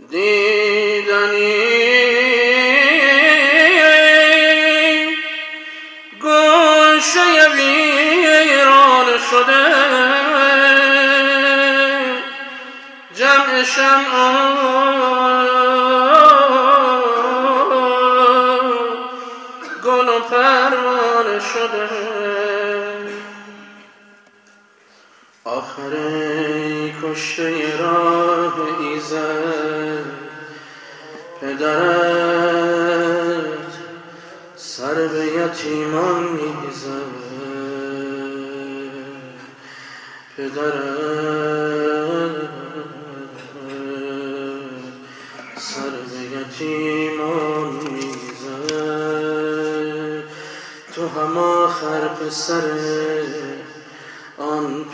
دیدنی گوشه ویران شده، جمع شمعان گل و پروانه شده. آخر کشته راه ایزد، پدرت سر به یتیمان میزد، پدرت سر به یتیمان میزد. تو هم آخر پسر آن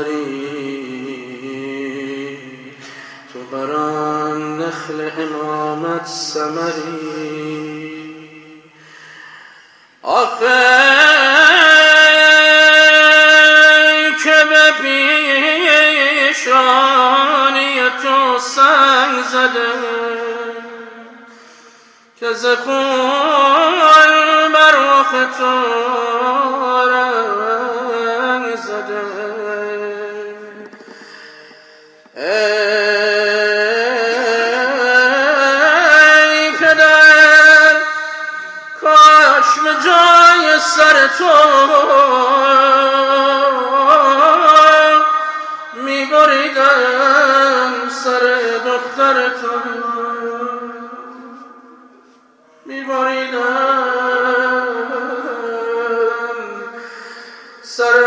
پدری، تو بران نخل امامت ثمری. آخه که به پیشانی تو سنگ زده، که ز خون بر رخ تو رنگ زده. ای پدر کاش به جای سر تو می بریدم سر دختر تو، می بریدم سر